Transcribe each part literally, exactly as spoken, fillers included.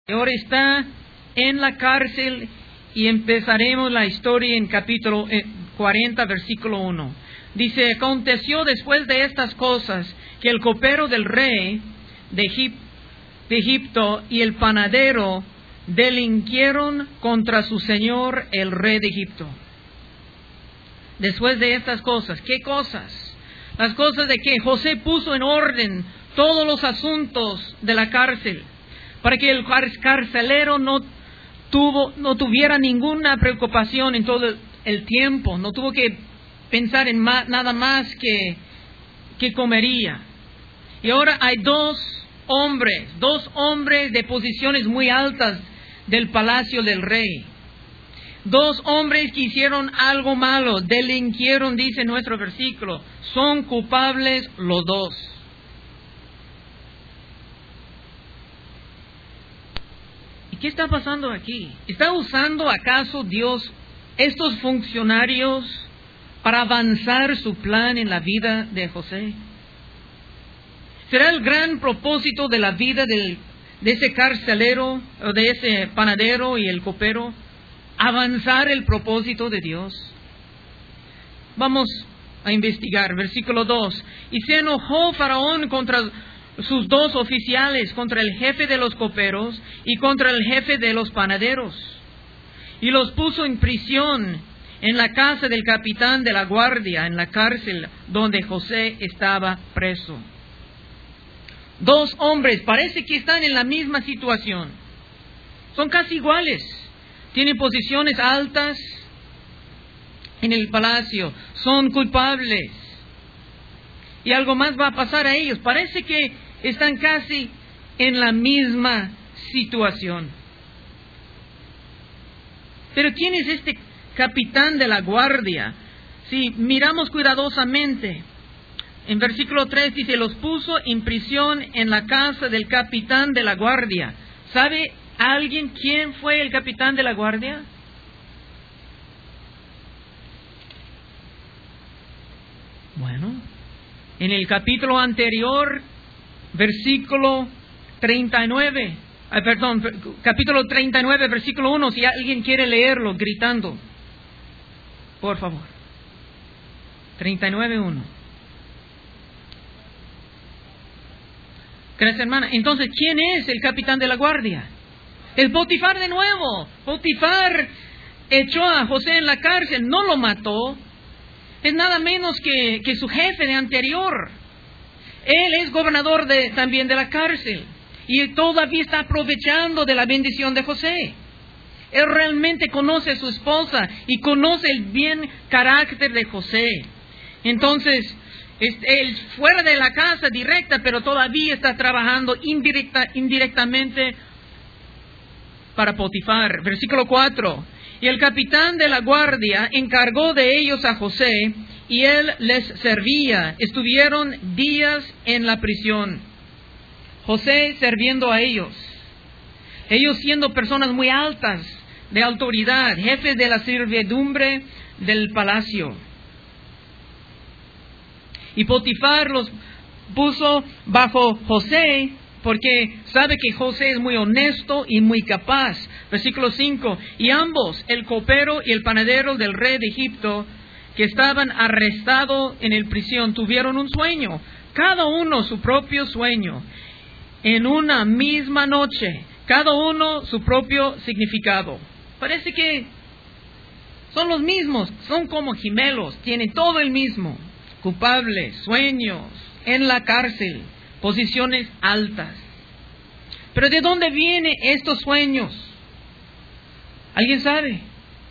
Ahora está en la cárcel y empezaremos la historia en capítulo cuarenta, versículo uno. Dice, aconteció después de estas cosas que el copero del rey de, Egip- de Egipto y el panadero delinquieron contra su señor el rey de Egipto. Después de estas cosas, ¿qué cosas? Las cosas de que José puso en orden todos los asuntos de la cárcel, para que el carcelero no tuvo, no tuviera ninguna preocupación en todo el tiempo, no tuvo que pensar en ma- nada más que, que comería. Y ahora hay dos hombres, dos hombres de posiciones muy altas del palacio del rey. Dos hombres que hicieron algo malo, delinquieron, dice nuestro versículo. Son culpables los dos. ¿Y qué está pasando aquí? ¿Está usando acaso Dios estos funcionarios para avanzar su plan en la vida de José? ¿Será el gran propósito de la vida del, de ese carcelero, o de ese panadero y el copero, avanzar el propósito de Dios? Vamos a investigar. Versículo dos. Y se enojó Faraón contra sus dos oficiales, contra el jefe de los coperos y contra el jefe de los panaderos, y los puso en prisión en la casa del capitán de la guardia, en la cárcel donde José estaba preso. Dos hombres, parece que están en la misma situación. Son casi iguales. Tienen posiciones altas en el palacio. Son culpables. Y algo más va a pasar a ellos. Parece que están casi en la misma situación. Pero ¿quién es este capitán de la guardia? Si miramos cuidadosamente, en versículo tres dice, los puso en prisión en la casa del capitán de la guardia. ¿Sabe alguien quién fue el capitán de la guardia? Bueno, en el capítulo anterior, versículo treinta y nueve, ah, perdón, capítulo treinta y nueve, versículo uno, si alguien quiere leerlo gritando, por favor. treinta y nueve, uno. Gracias, hermana. Entonces, ¿quién es el capitán de la guardia? El Potifar de nuevo. Potifar echó a José en la cárcel, no lo mató. Es nada menos que, que su jefe de anterior. Él es gobernador de, también de la cárcel. Y él todavía está aprovechando de la bendición de José. Él realmente conoce a su esposa y conoce el bien carácter de José. Entonces, él fuera de la casa directa, pero todavía está trabajando indirecta, indirectamente para Potifar. Versículo cuatro. Y el capitán de la guardia encargó de ellos a José, y él les servía. Estuvieron días en la prisión, José sirviendo a ellos. Ellos siendo personas muy altas, de autoridad, jefes de la servidumbre del palacio. Y Potifar los puso bajo José, porque sabe que José es muy honesto y muy capaz. Versículo cinco. Y ambos, el copero y el panadero del rey de Egipto, que estaban arrestados en el prisión, tuvieron un sueño, cada uno su propio sueño, en una misma noche, cada uno su propio significado. Parece que son los mismos, son como gemelos, tienen todo el mismo. Culpables, sueños, en la cárcel, posiciones altas. Pero ¿de dónde vienen estos sueños? ¿Alguien sabe?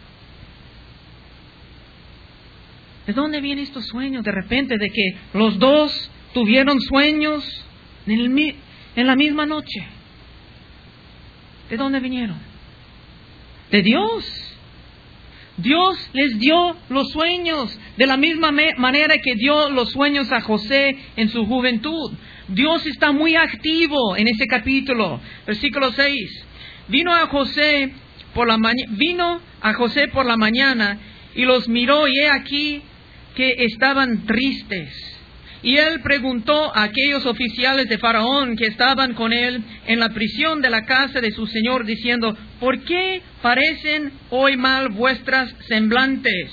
¿De dónde vienen estos sueños? De repente, de que los dos tuvieron sueños en, el, en la misma noche. ¿De dónde vinieron? De Dios. Dios les dio los sueños de la misma me- manera que dio los sueños a José en su juventud. Dios está muy activo en ese capítulo. Versículo seis. Vino a José por la ma- vino a José por la mañana y los miró, y he aquí que estaban tristes. Y él preguntó a aquellos oficiales de Faraón que estaban con él en la prisión de la casa de su señor, diciendo, ¿por qué parecen hoy mal vuestras semblantes?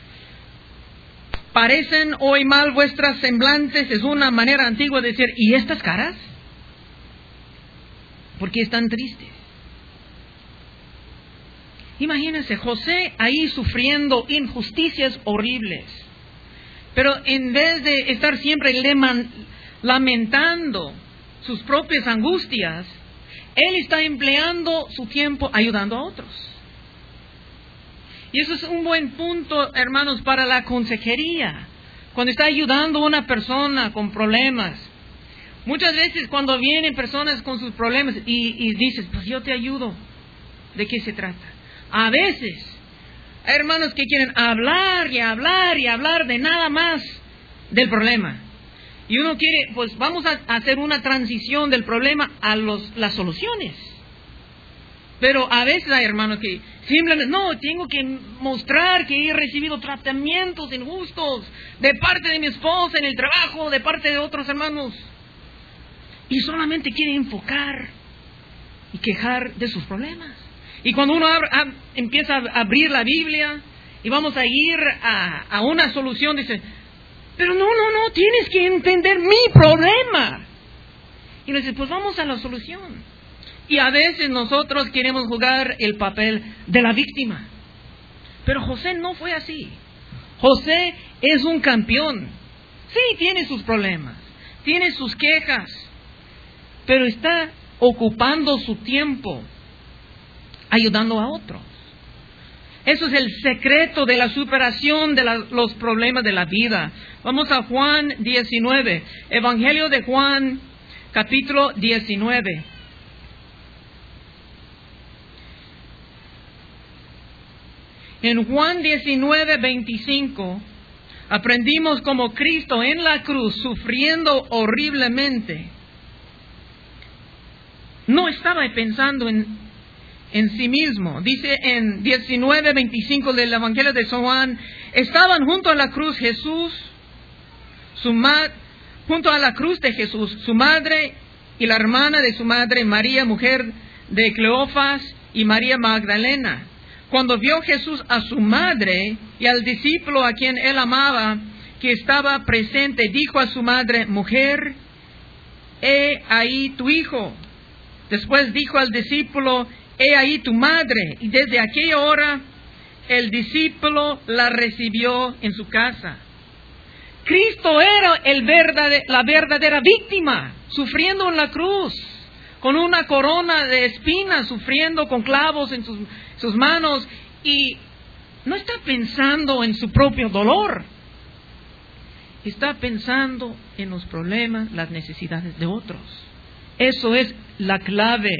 Parecen hoy mal vuestras semblantes, es una manera antigua de decir, ¿y estas caras? ¿Por qué están tristes? Imagínense, José ahí sufriendo injusticias horribles. Pero en vez de estar siempre leman, lamentando sus propias angustias, él está empleando su tiempo ayudando a otros. Y eso es un buen punto, hermanos, para la consejería. Cuando está ayudando a una persona con problemas. Muchas veces cuando vienen personas con sus problemas y, y dices, pues yo te ayudo. ¿De qué se trata? A veces hay hermanos que quieren hablar y hablar y hablar de nada más del problema. Y uno quiere, pues vamos a hacer una transición del problema a los, las soluciones. Pero a veces hay hermanos que simplemente, no, tengo que mostrar que he recibido tratamientos injustos de parte de mi esposa en el trabajo, de parte de otros hermanos. Y solamente quiere enfocar y quejar de sus problemas. Y cuando uno abre, ab, empieza a abrir la Biblia y vamos a ir a, a una solución, dice, pero no, no, no, tienes que entender mi problema. Y uno dice, pues vamos a la solución. Y a veces nosotros queremos jugar el papel de la víctima. Pero José no fue así. José es un campeón. Sí, tiene sus problemas, tiene sus quejas, pero está ocupando su tiempo ayudando a otros. Eso es el secreto de la superación de la, los problemas de la vida. Vamos a Juan diecinueve, Evangelio de Juan, capítulo diecinueve. En Juan diecinueve, veinticinco, aprendimos cómo Cristo en la cruz, sufriendo horriblemente, no estaba pensando en, en sí mismo. Dice en diecinueve, veinticinco del Evangelio de San Juan, estaban junto a la cruz Jesús, su ma- junto a la cruz de Jesús, su madre y la hermana de su madre, María, mujer de Cleofas, y María Magdalena. Cuando vio Jesús a su madre y al discípulo a quien él amaba, que estaba presente, dijo a su madre, mujer, he ahí tu hijo. Después dijo al discípulo, he ahí tu madre. Y desde aquella hora el discípulo la recibió en su casa. Cristo era el verdade- la verdadera víctima, sufriendo en la cruz, con una corona de espinas, sufriendo con clavos en sus, sus manos, y no está pensando en su propio dolor, está pensando en los problemas, las necesidades de otros. Eso es la clave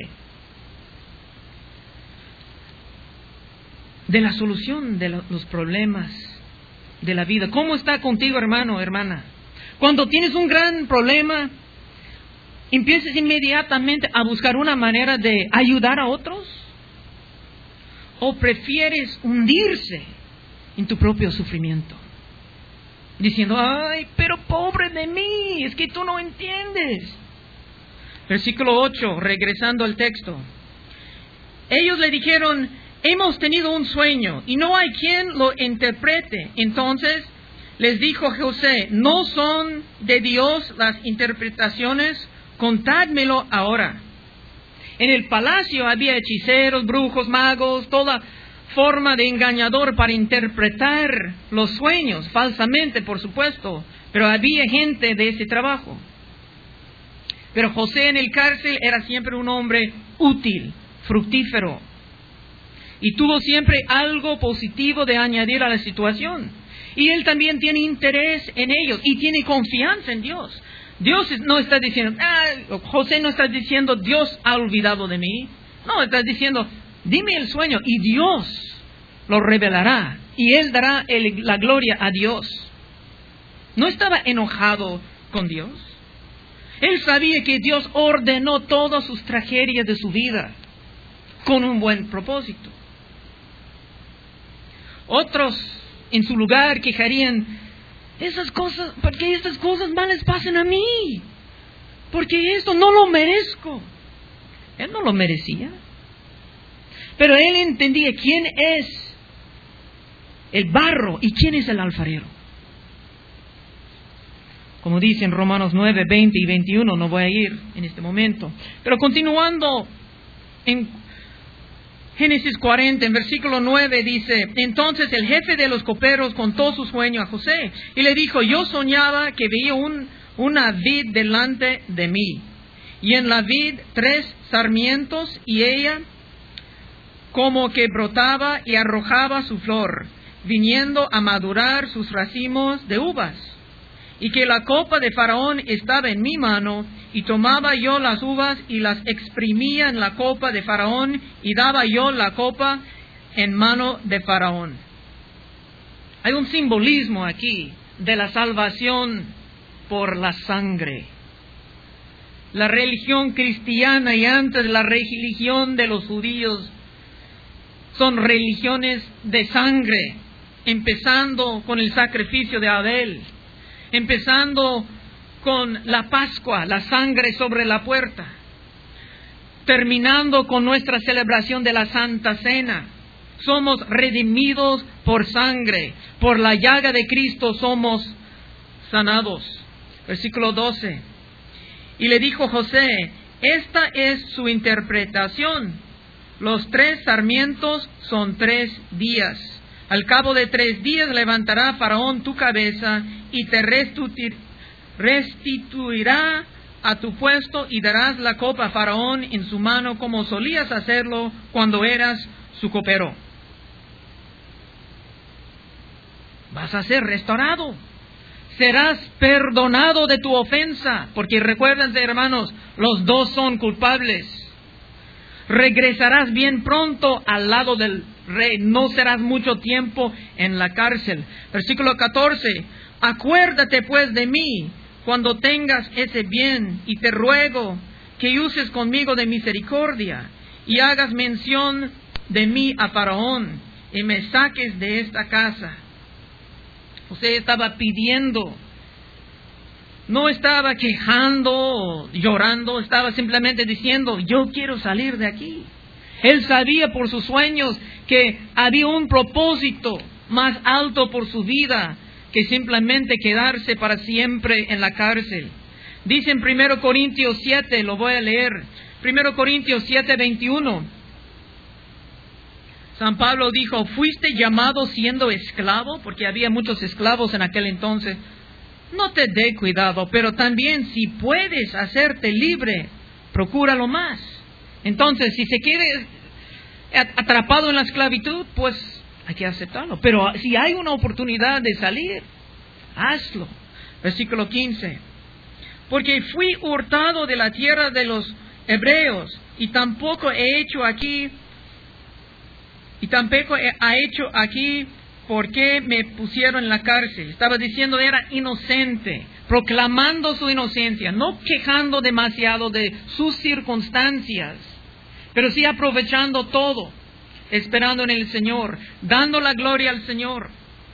de la solución de los problemas de la vida. ¿Cómo está contigo, hermano, hermana? Cuando tienes un gran problema, ¿empiezas inmediatamente a buscar una manera de ayudar a otros? ¿O prefieres hundirse en tu propio sufrimiento? Diciendo, ay, pero pobre de mí, es que tú no entiendes. Versículo ocho, regresando al texto. Ellos le dijeron, hemos tenido un sueño y no hay quien lo interprete. Entonces les dijo José, ¿no son de Dios las interpretaciones? Contádmelo ahora. En el palacio había hechiceros, brujos, magos, toda forma de engañador para interpretar los sueños, falsamente por supuesto, pero había gente de ese trabajo. Pero José en el cárcel era siempre un hombre útil, fructífero, y tuvo siempre algo positivo de añadir a la situación. Y él también tiene interés en ellos y tiene confianza en Dios. Dios no está diciendo, ah, José no está diciendo, Dios ha olvidado de mí. No, está diciendo, dime el sueño y Dios lo revelará y Él dará el, la gloria a Dios. No estaba enojado con Dios. Él sabía que Dios ordenó todas sus tragedias de su vida con un buen propósito. Otros en su lugar quejarían, Esas cosas, porque estas cosas malas pasan a mí. Porque esto no lo merezco. Él no lo merecía. Pero él entendía quién es el barro y quién es el alfarero. Como dice en Romanos nueve, veinte y veintiuno, no voy a ir en este momento. Pero continuando en Génesis cuarenta, en versículo nueve dice: entonces el jefe de los coperos contó su sueño a José y le dijo: yo soñaba que veía un, una vid delante de mí, y en la vid tres sarmientos, y ella como que brotaba y arrojaba su flor, viniendo a madurar sus racimos de uvas, y que la copa de Faraón estaba en mi mano, y tomaba yo las uvas y las exprimía en la copa de Faraón, y daba yo la copa en mano de Faraón. Hay un simbolismo aquí de la salvación por la sangre. La religión cristiana y antes la religión de los judíos son religiones de sangre, empezando con el sacrificio de Abel, empezando con la Pascua, la sangre sobre la puerta, terminando con nuestra celebración de la Santa Cena. Somos redimidos por sangre, por la llaga de Cristo somos sanados. Versículo doce. Y le dijo José: esta es su interpretación. Los tres sarmientos son tres días. Al cabo de tres días levantará Faraón tu cabeza y te restituirá a tu puesto, y darás la copa a Faraón en su mano, como solías hacerlo cuando eras su copero. Vas a ser restaurado. Serás perdonado de tu ofensa, porque recuérdense, hermanos, los dos son culpables. Regresarás bien pronto al lado del rey, no serás mucho tiempo en la cárcel. Versículo catorce. Acuérdate pues de mí cuando tengas ese bien, y te ruego que uses conmigo de misericordia, y hagas mención de mí a Faraón, y me saques de esta casa. José estaba pidiendo, no estaba quejando, llorando, estaba simplemente diciendo: yo quiero salir de aquí. Él sabía por sus sueños que había un propósito más alto por su vida que simplemente quedarse para siempre en la cárcel. Dice en primero Corintios siete, lo voy a leer, primero Corintios siete, veintiuno. San Pablo dijo: fuiste llamado siendo esclavo, porque había muchos esclavos en aquel entonces. No te dé cuidado, pero también si puedes hacerte libre, procúralo más. Entonces, si se quiere atrapado en la esclavitud, pues hay que aceptarlo. Pero si hay una oportunidad de salir, hazlo. Versículo quince. Porque fui hurtado de la tierra de los hebreos, y tampoco he hecho aquí, y tampoco ha hecho aquí porque me pusieron en la cárcel. Estaba diciendo era inocente, proclamando su inocencia, no quejando demasiado de sus circunstancias, pero sí aprovechando todo, esperando en el Señor, dando la gloria al Señor.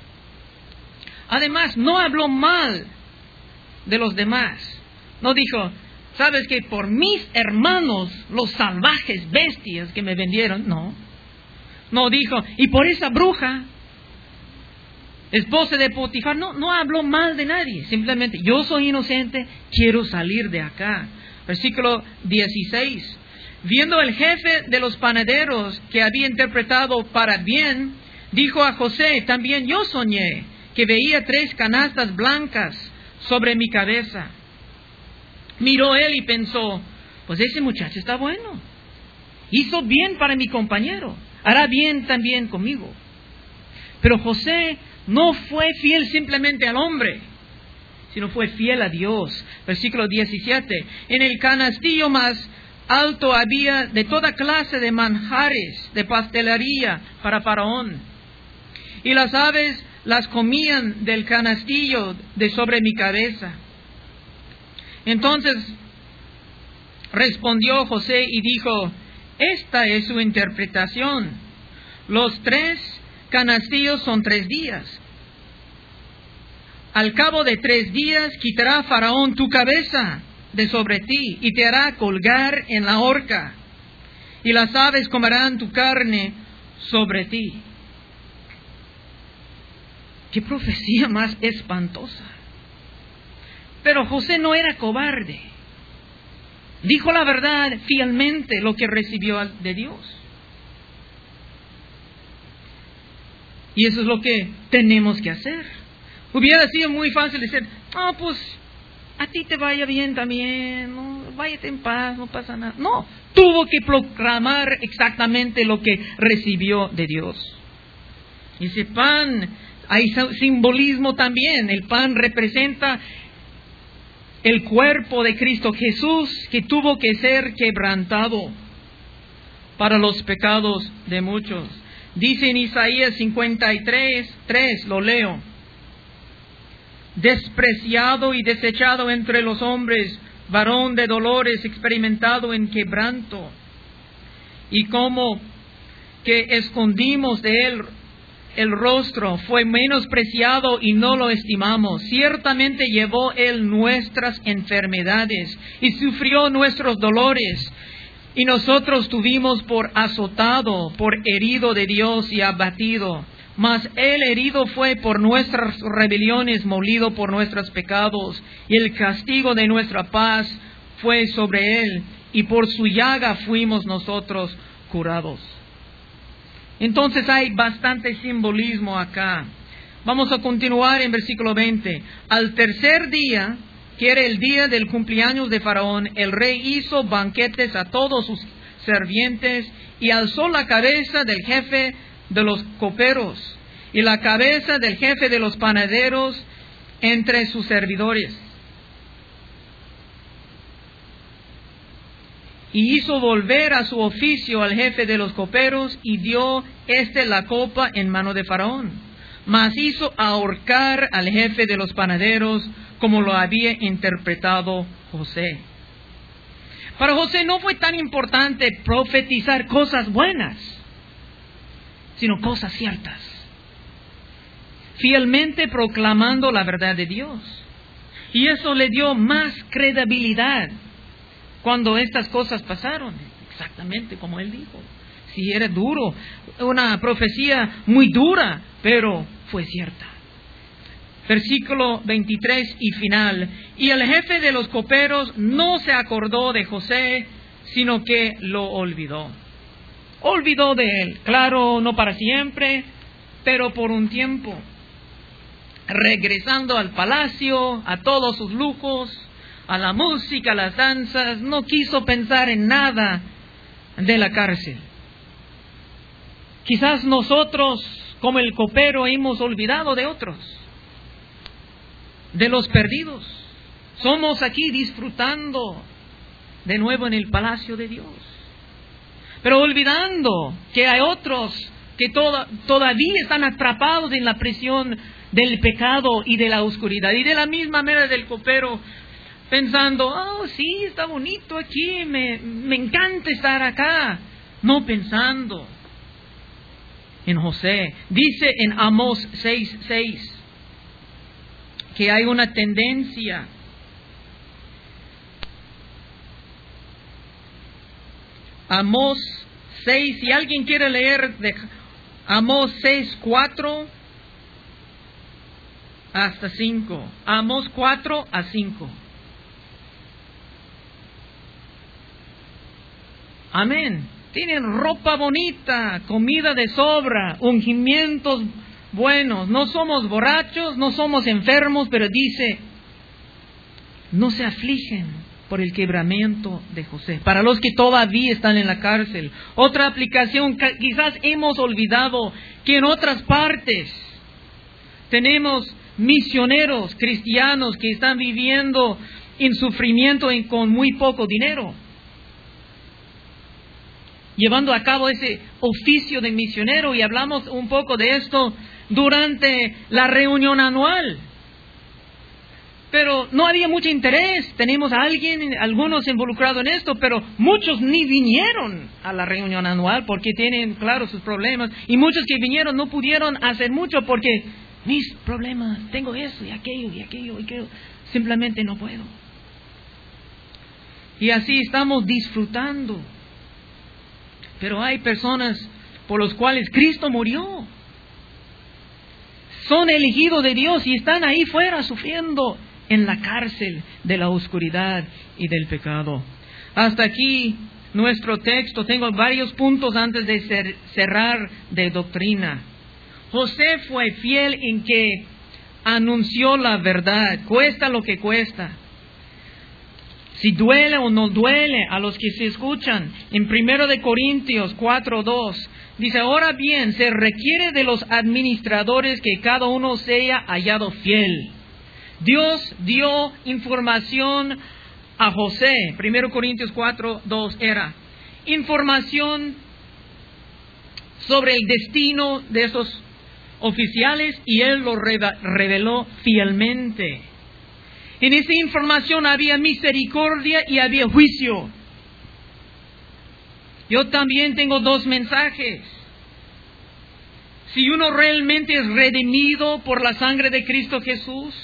Además, no habló mal de los demás. No dijo: sabes que por mis hermanos, los salvajes bestias que me vendieron. No. No dijo: y por esa bruja, esposa de Potifar. No, no habló mal de nadie. Simplemente: yo soy inocente, quiero salir de acá. Versículo dieciséis. Viendo el jefe de los panaderos que había interpretado para bien, dijo a José: también yo soñé que veía tres canastas blancas sobre mi cabeza. Miró él y pensó: pues ese muchacho está bueno. Hizo bien para mi compañero, hará bien también conmigo. Pero José no fue fiel simplemente al hombre, sino fue fiel a Dios. Versículo diecisiete. En el canastillo más alto había de toda clase de manjares, de pastelería para Faraón, y las aves las comían del canastillo de sobre mi cabeza. Entonces respondió José y dijo: esta es su interpretación. Los tres canastillos son tres días. Al cabo de tres días quitará Faraón tu cabeza de sobre ti y te hará colgar en la horca, y las aves comerán tu carne sobre ti. ¡Qué profecía más espantosa! Pero José no era cobarde. Dijo la verdad fielmente, lo que recibió de Dios. Y eso es lo que tenemos que hacer. Hubiera sido muy fácil decir, ah, oh, pues a ti te vaya bien también, no, váyate en paz, no pasa nada. No, tuvo que proclamar exactamente lo que recibió de Dios. Y ese pan, hay simbolismo también. El pan representa el cuerpo de Cristo Jesús, que tuvo que ser quebrantado para los pecados de muchos. Dice en Isaías cincuenta y tres, tres, lo leo: despreciado y desechado entre los hombres, varón de dolores, experimentado en quebranto, y como que escondimos de él el rostro, fue menospreciado y no lo estimamos. Ciertamente llevó él nuestras enfermedades y sufrió nuestros dolores, y nosotros tuvimos por azotado, por herido de Dios y abatido. Mas él herido fue por nuestras rebeliones, molido por nuestros pecados, y el castigo de nuestra paz fue sobre él, y por su llaga fuimos nosotros curados. Entonces hay bastante simbolismo acá. Vamos a continuar en versículo veinte. Al tercer día, que era el día del cumpleaños de Faraón, el rey hizo banquetes a todos sus servientes y alzó la cabeza del jefe de los coperos y la cabeza del jefe de los panaderos entre sus servidores. Y hizo volver a su oficio al jefe de los coperos, y dio éste la copa en mano de Faraón. Mas hizo ahorcar al jefe de los panaderos, como lo había interpretado José. Para José no fue tan importante profetizar cosas buenas, sino cosas ciertas, fielmente proclamando la verdad de Dios. Y eso le dio más credibilidad cuando estas cosas pasaron, exactamente como él dijo. Si era duro, una profecía muy dura, pero fue cierta. Versículo veintitrés y final. Y el jefe de los coperos no se acordó de José, sino que lo olvidó. Olvidó de él, claro, no para siempre, pero por un tiempo. Regresando al palacio, a todos sus lujos, a la música, a las danzas, no quiso pensar en nada de la cárcel. Quizás nosotros, como el copero, hemos olvidado de otros, de los perdidos. Somos aquí disfrutando de nuevo en el palacio de Dios, pero olvidando que hay otros que toda, todavía están atrapados en la prisión del pecado y de la oscuridad. Y de la misma manera del copero, pensando, oh sí, está bonito aquí, me, me encanta estar acá, no pensando en José. Dice en Amós seis seis que hay una tendencia Amós seis, si alguien quiere leer de Amós seis cuatro hasta cinco. Amós cuatro a cinco. Amén. Tienen ropa bonita, comida de sobra, ungimientos buenos. No somos borrachos, no somos enfermos, pero dice, no se afligen por el quebramiento de José. Para los que todavía están en la cárcel. Otra aplicación, quizás hemos olvidado que en otras partes tenemos misioneros cristianos que están viviendo en sufrimiento y con muy poco dinero, llevando a cabo ese oficio de misionero, y hablamos un poco de esto durante la reunión anual. Pero no había mucho interés. Tenemos a alguien, algunos involucrados en esto, pero muchos ni vinieron a la reunión anual porque tienen, claro, sus problemas. Y muchos que vinieron no pudieron hacer mucho porque mis problemas, tengo eso y aquello y aquello y aquello, simplemente no puedo. Y así estamos disfrutando. Pero hay personas por las cuales Cristo murió. Son elegidos de Dios y están ahí fuera sufriendo en la cárcel de la oscuridad y del pecado. Hasta aquí nuestro texto. Tengo varios puntos antes de cer- cerrar de doctrina. José fue fiel en que anunció la verdad, cuesta lo que cuesta. Si duele o no duele a los que se escuchan. En primero de Corintios cuatro dos dice, ahora bien, se requiere de los administradores que cada uno sea hallado fiel. Dios dio información a José. primero Corintios cuatro dos era información sobre el destino de esos oficiales y él lo reveló fielmente. En esa información había misericordia y había juicio. Yo también tengo dos mensajes. Si uno realmente es redimido por la sangre de Cristo Jesús,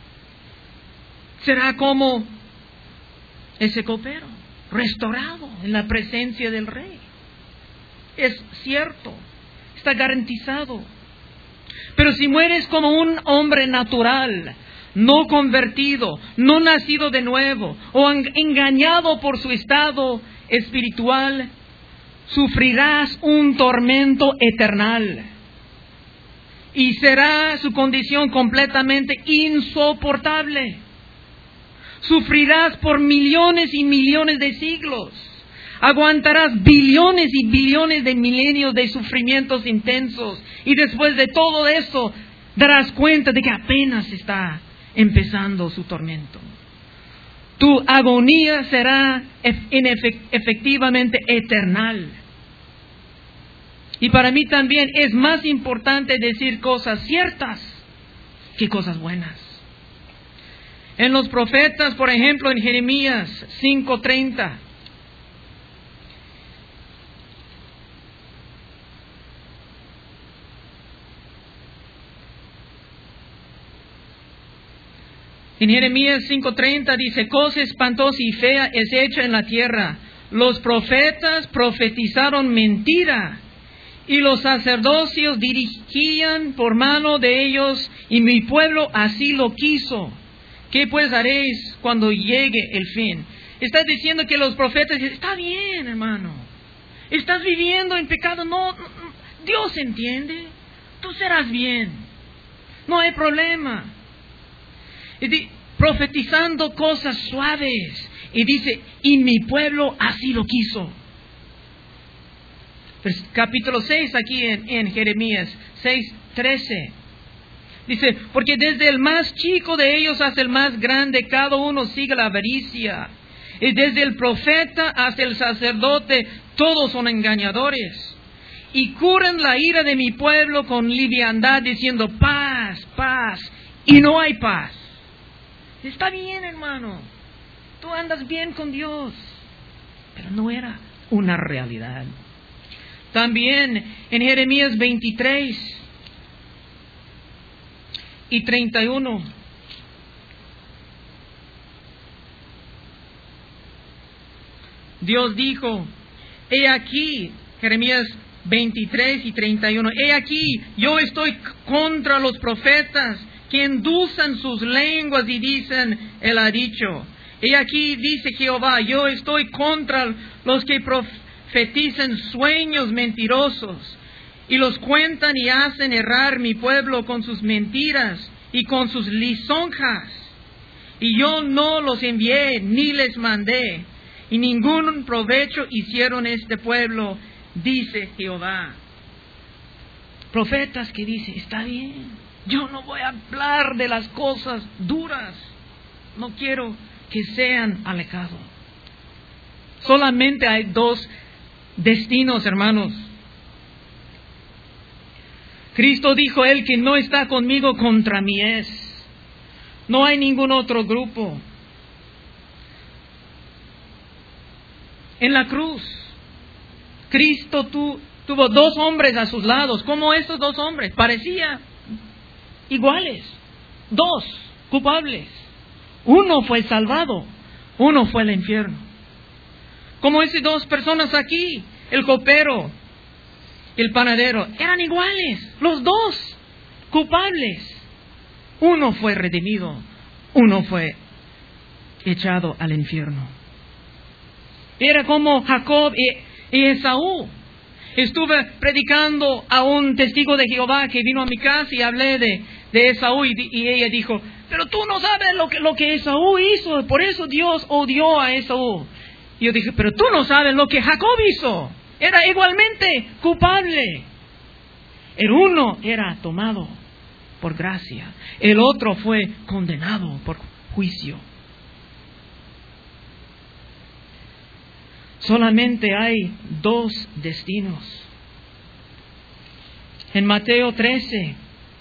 será como ese copero, restaurado en la presencia del Rey. Es cierto, está garantizado. Pero si mueres como un hombre natural, no convertido, no nacido de nuevo, o engañado por su estado espiritual, sufrirás un tormento eternal. Y será su condición completamente insoportable. Sufrirás por millones y millones de siglos. Aguantarás billones y billones de milenios de sufrimientos intensos. Y después de todo eso, darás cuenta de que apenas está empezando su tormento. Tu agonía será efectivamente eternal. Y para mí también es más importante decir cosas ciertas que cosas buenas. En los profetas, por ejemplo, en Jeremías cinco treinta. En Jeremías cinco treinta dice, cosa espantosa y fea es hecha en la tierra. Los profetas profetizaron mentira y los sacerdocios dirigían por mano de ellos y mi pueblo así lo quiso. ¿Qué pues haréis cuando llegue el fin? Está diciendo que los profetas dicen, está bien, hermano. Estás viviendo en pecado. No, no, Dios entiende. Tú serás bien. No hay problema. Y di, profetizando cosas suaves. Y dice, y mi pueblo así lo quiso. Pues, capítulo seis aquí en, en Jeremías seis trece. Dice, porque desde el más chico de ellos hasta el más grande, cada uno sigue la avaricia. Y desde el profeta hasta el sacerdote, todos son engañadores. Y curan la ira de mi pueblo con liviandad, diciendo paz, paz. Y no hay paz. Está bien, hermano. Tú andas bien con Dios. Pero no era una realidad. También en Jeremías veintitrés y treinta y uno. Dios dijo, he aquí, Jeremías veintitrés y treinta y uno, he aquí, yo estoy contra los profetas que endulzan sus lenguas y dicen, él ha dicho. He aquí, dice Jehová, yo estoy contra los que profetizan sueños mentirosos y los cuentan y hacen errar mi pueblo con sus mentiras y con sus lisonjas. Y yo no los envié ni les mandé, y ningún provecho hicieron este pueblo, dice Jehová. Profetas que dicen, está bien, yo no voy a hablar de las cosas duras, no quiero que sean alejados. Solamente hay dos destinos, hermanos. Cristo dijo, el que no está conmigo contra mí es. No hay ningún otro grupo. En la cruz, Cristo tu, tuvo dos hombres a sus lados. ¿Cómo estos dos hombres? Parecía iguales. Dos culpables. Uno fue salvado, uno fue al infierno. Como esas dos personas aquí, el copero y el panadero, eran iguales, los dos culpables. Uno fue redimido, uno fue echado al infierno. Era como Jacob y, y Esaú. Estuve predicando a un testigo de Jehová que vino a mi casa y hablé de, de Esaú y, y ella dijo, pero tú no sabes lo que, lo que Esaú hizo, por eso Dios odió a Esaú. Y yo dije, pero tú no sabes lo que Jacob hizo, era igualmente culpable. El uno era tomado por gracia, el otro fue condenado por juicio. Solamente hay dos destinos. En Mateo trece,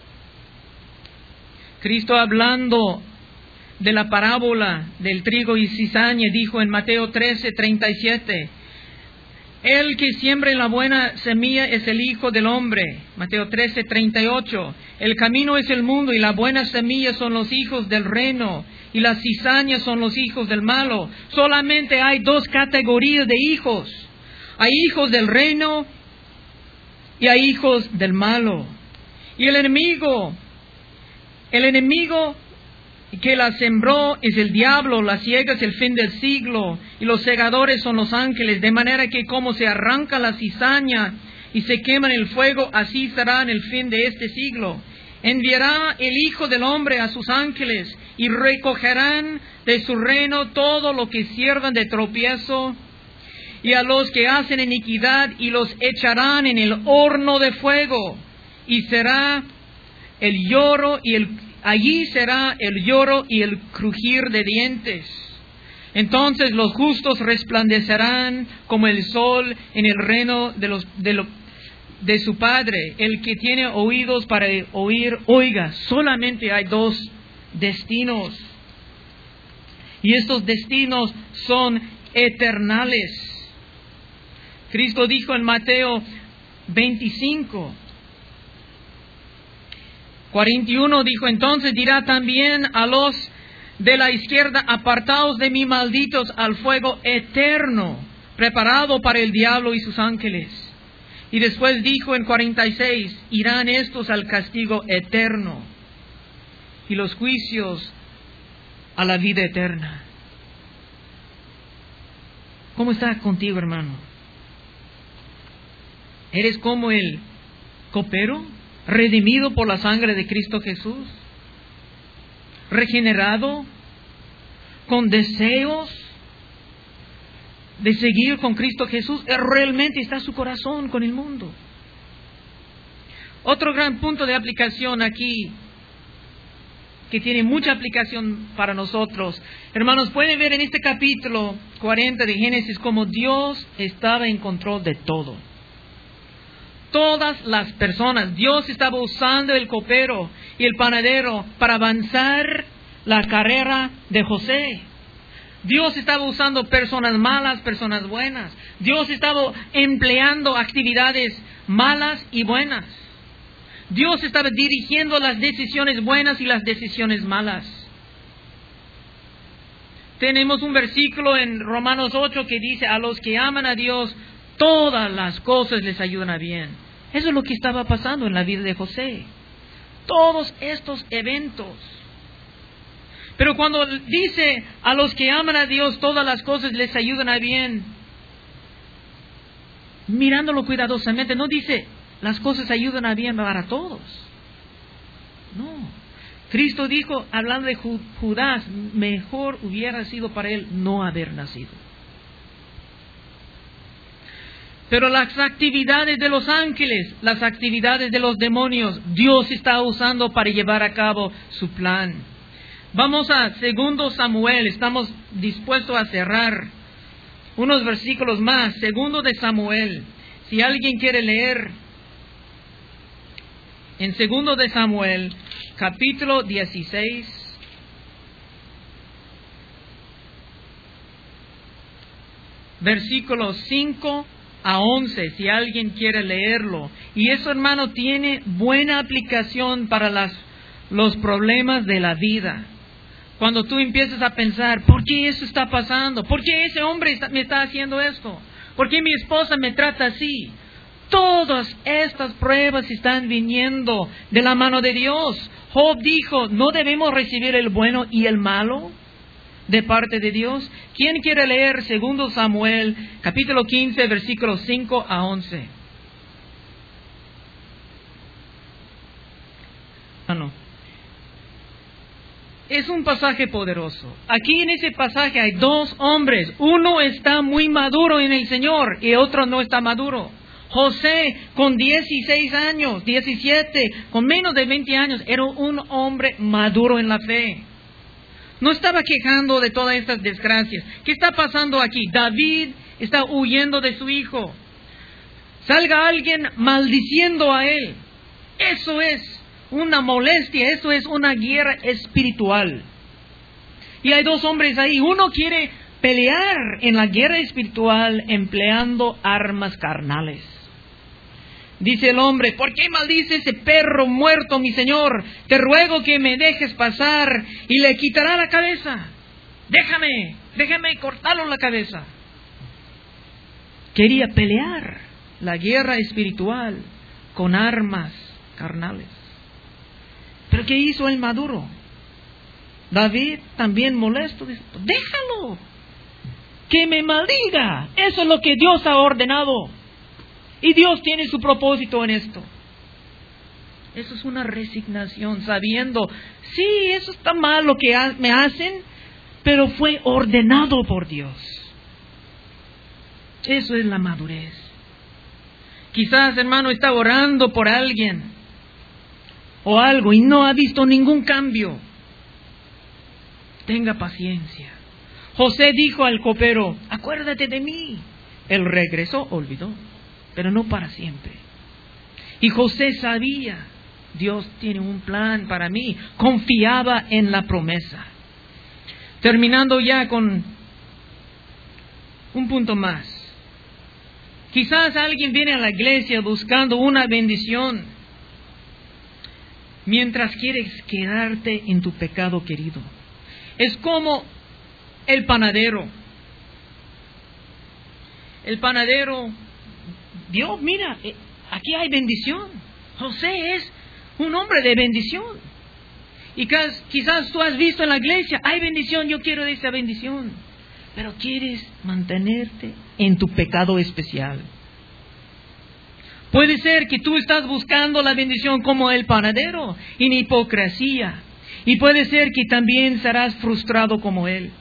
Cristo hablando de la parábola del trigo y cizaña, dijo en Mateo trece, treinta y siete, el que siembra la buena semilla es el Hijo del Hombre. Mateo trece, treinta y ocho, el camino es el mundo y la buena semilla son los hijos del reino y las cizañas son los hijos del malo. Solamente hay dos categorías de hijos. Hay hijos del reino y hay hijos del malo. Y el enemigo, el enemigo que la sembró es el diablo, la ciega es el fin del siglo, y los segadores son los ángeles, de manera que como se arranca la cizaña y se quema en el fuego, así será en el fin de este siglo. Enviará el Hijo del Hombre a sus ángeles, y recogerán de su reino todo lo que sirvan de tropiezo, y a los que hacen iniquidad, y los echarán en el horno de fuego, y será el lloro y el allí será el lloro y el crujir de dientes. Entonces los justos resplandecerán como el sol en el reino de los de, lo, de su Padre. El que tiene oídos para oír, oiga. Solamente hay dos destinos. Y estos destinos son eternales. Cristo dijo en Mateo veinticinco, cuarenta y uno, dijo, entonces dirá también a los de la izquierda, apartaos de mí, malditos, al fuego eterno, preparado para el diablo y sus ángeles. Y después dijo en cuarenta y seis, irán estos al castigo eterno y los juicios a la vida eterna. ¿Cómo está contigo, hermano? ¿Eres como el copero? Redimido por la sangre de Cristo Jesús, regenerado, con deseos de seguir con Cristo Jesús. Realmente está su corazón con el mundo. Otro gran punto de aplicación aquí, que tiene mucha aplicación para nosotros. Hermanos, pueden ver en este capítulo cuarenta de Génesis cómo Dios estaba en control de todo. Todas las personas, Dios estaba usando el copero y el panadero para avanzar la carrera de José. Dios estaba usando personas malas, personas buenas. Dios estaba empleando actividades malas y buenas. Dios estaba dirigiendo las decisiones buenas y las decisiones malas. Tenemos un versículo en Romanos ocho que dice, a los que aman a Dios, todas las cosas les ayudan a bien. Eso es lo que estaba pasando en la vida de José. Todos estos eventos. Pero cuando dice a los que aman a Dios, todas las cosas les ayudan a bien, mirándolo cuidadosamente, no dice las cosas ayudan a bien para todos. No. Cristo dijo, hablando de Judas, mejor hubiera sido para él no haber nacido. Pero las actividades de los ángeles, las actividades de los demonios, Dios está usando para llevar a cabo su plan. Vamos a Segundo Samuel, estamos dispuestos a cerrar unos versículos más. Segundo de Samuel, si alguien quiere leer, en Segundo de Samuel, capítulo dieciséis, versículos cinco a once, si alguien quiere leerlo. Y eso, hermano, tiene buena aplicación para las los problemas de la vida. Cuando tú empiezas a pensar, ¿por qué eso está pasando? ¿Por qué ese hombre está, me está haciendo esto? ¿Por qué mi esposa me trata así? Todas estas pruebas están viniendo de la mano de Dios. Job dijo, ¿no debemos recibir el bueno y el malo de parte de Dios? ¿Quién quiere leer segundo Samuel, capítulo quince, versículos cinco a once? Ah, no. Es un pasaje poderoso. Aquí en ese pasaje hay dos hombres. Uno está muy maduro en el Señor y otro no está maduro. José, con dieciséis años, diecisiete, con menos de veinte años, era un hombre maduro en la fe. No estaba quejando de todas estas desgracias. ¿Qué está pasando aquí? David está huyendo de su hijo. Salga alguien maldiciendo a él. Eso es una molestia, eso es una guerra espiritual. Y hay dos hombres ahí. Uno quiere pelear en la guerra espiritual empleando armas carnales. Dice el hombre, ¿por qué maldice ese perro muerto, mi señor? Te ruego que me dejes pasar y le quitará la cabeza. Déjame, déjame cortarlo la cabeza. Quería pelear la guerra espiritual con armas carnales. ¿Pero qué hizo el maduro? David, también molesto, dice, déjalo, que me maldiga. Eso es lo que Dios ha ordenado. Y Dios tiene su propósito en esto. Eso es una resignación, sabiendo, sí, eso está mal lo que ha- me hacen, pero fue ordenado por Dios. Eso es la madurez. Quizás, hermano, está orando por alguien o algo y no ha visto ningún cambio. Tenga paciencia. José dijo al copero, acuérdate de mí. Él regresó, olvidó, pero no para siempre. Y José sabía, Dios tiene un plan para mí. Confiaba en la promesa. Terminando ya con un punto más. Quizás alguien viene a la iglesia buscando una bendición, mientras quieres quedarte en tu pecado querido. Es como el panadero. El panadero vio, mira, aquí hay bendición. José es un hombre de bendición. Y quizás tú has visto en la iglesia, hay bendición, yo quiero esa bendición. Pero quieres mantenerte en tu pecado especial. Puede ser que tú estás buscando la bendición como el panadero, en hipocresía. Y puede ser que también serás frustrado como él.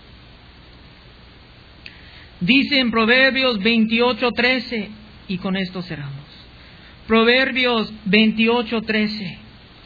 Dice en Proverbios veintiocho trece, y con esto cerramos. Proverbios veintiocho trece.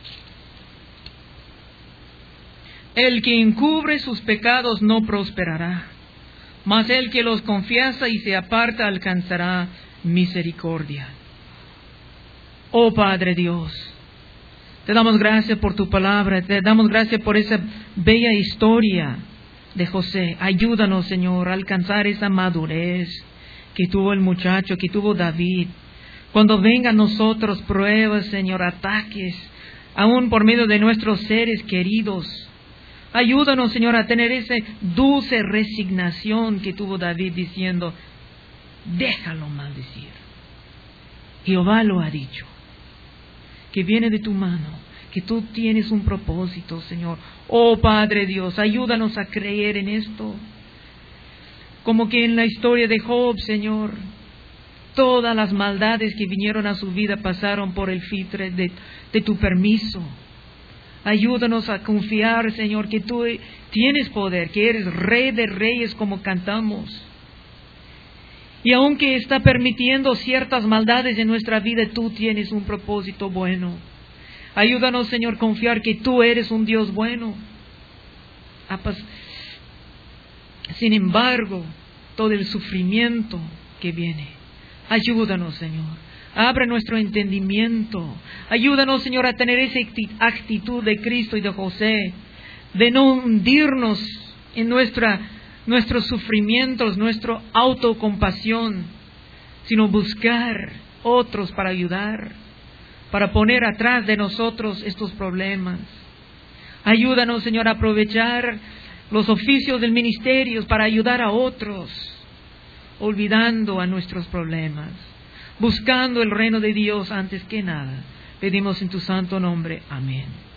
El que encubre sus pecados no prosperará, mas el que los confiesa y se aparta alcanzará misericordia. Oh Padre Dios, te damos gracias por tu palabra, te damos gracias por esa bella historia de José. Ayúdanos, Señor, a alcanzar esa madurez que tuvo el muchacho, que tuvo David. Cuando vengan nosotros pruebas, Señor, ataques, aún por medio de nuestros seres queridos, ayúdanos, Señor, a tener esa dulce resignación que tuvo David diciendo, déjalo maldecir. Jehová lo ha dicho, que viene de tu mano, que tú tienes un propósito, Señor. Oh Padre Dios, ayúdanos a creer en esto. Como que en la historia de Job, Señor, todas las maldades que vinieron a su vida pasaron por el filtro de, de tu permiso. Ayúdanos a confiar, Señor, que tú tienes poder, que eres Rey de Reyes como cantamos. Y aunque está permitiendo ciertas maldades en nuestra vida, tú tienes un propósito bueno. Ayúdanos, Señor, a confiar que tú eres un Dios bueno. Sin embargo, todo el sufrimiento que viene, ayúdanos, Señor. Abre nuestro entendimiento. Ayúdanos, Señor, a tener esa actitud de Cristo y de José, de no hundirnos en nuestra, nuestros sufrimientos, nuestra autocompasión, sino buscar otros para ayudar, para poner atrás de nosotros estos problemas. Ayúdanos, Señor, a aprovechar los oficios del ministerio para ayudar a otros, olvidando a nuestros problemas, buscando el reino de Dios antes que nada. Pedimos en tu santo nombre. Amén.